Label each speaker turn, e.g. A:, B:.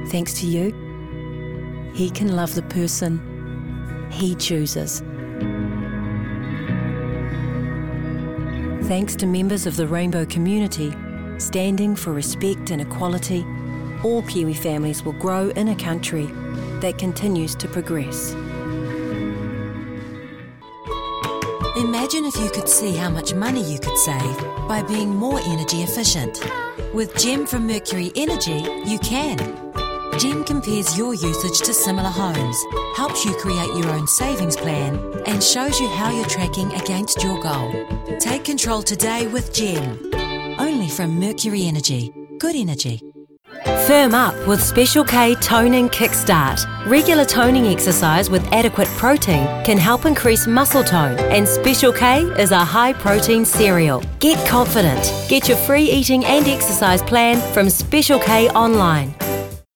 A: Thanks to you, he can love the person he chooses. Thanks to members of the Rainbow community, standing for respect and equality, all Kiwi families will grow in a country that continues to progress.
B: Imagine if you could see how much money you could save by being more energy efficient. With GEM from Mercury Energy, you can. GEM compares your usage to similar homes, helps you create your own savings plan, and shows you how you're tracking against your goal. Take control today with GEM. Only from Mercury Energy. Good energy.
C: Firm up with Special K Toning Kickstart. Regular toning exercise with adequate protein can help increase muscle tone, and Special K is a high-protein cereal. Get confident. Get your free eating and exercise plan from Special K online.